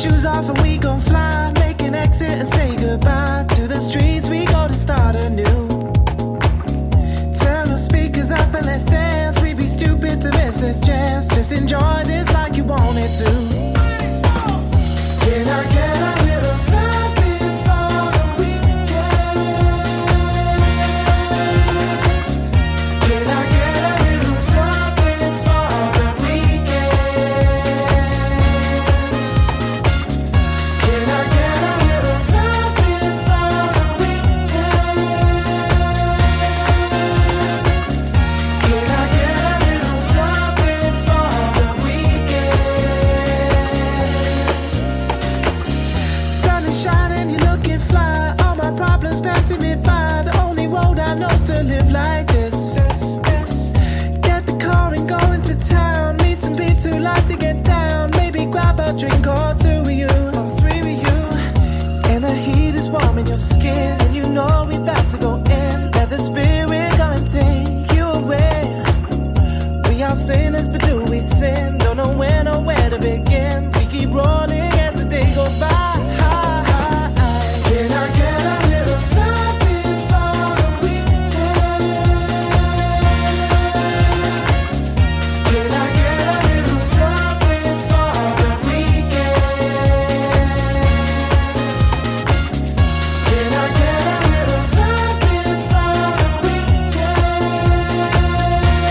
shoes off and we gon' fly. Make an exit and say goodbye. To the streets we go to start anew. Turn the speakers up and let's dance. We be stupid to miss this chance. Just enjoy this like you wanted to. Can I get a little something for the weekend? Can I get a little something for the weekend? Can I get a little something for the weekend? Can I get a little something for the weekend? Sun is shining, you're looking fly. All my problems passing me by. The only road I know's to live like this. Get the car and go into town. Meet some peeps who like to get down. Maybe grab a drink or two with you, or three with you. And the heat is warm in your skin, and you know we about to go in. Let the spirit go and take you away. We are sinners, but do we sin? Don't know when or where to begin. We keep rolling as the day goes by. Can I get a little something for the weekend? Can I get a little something for the weekend? Can I get a little something for the weekend?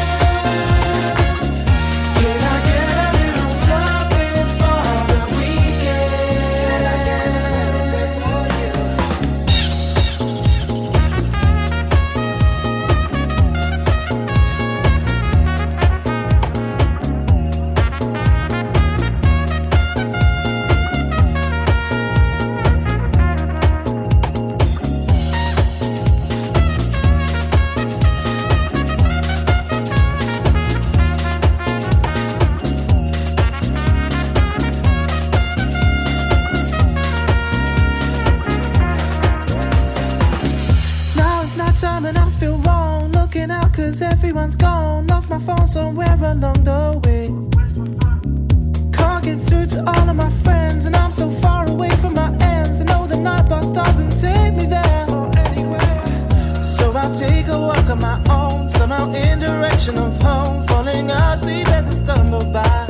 Can I get a little something for the weekend? Can I get a little bit for you? Now it's night time and I feel wrong. Looking out cause everyone's gone. Lost my phone somewhere along the way. Can't get through to all of my friends, and I'm so far away from my ends. I know the night bus doesn't take me there or anywhere. So I'll take a walk on my own, somehow in direction of home. Falling asleep as I stumble by.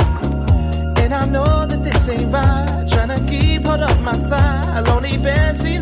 And I know that this ain't right. Trying to keep hold of my side. A lonely bed, see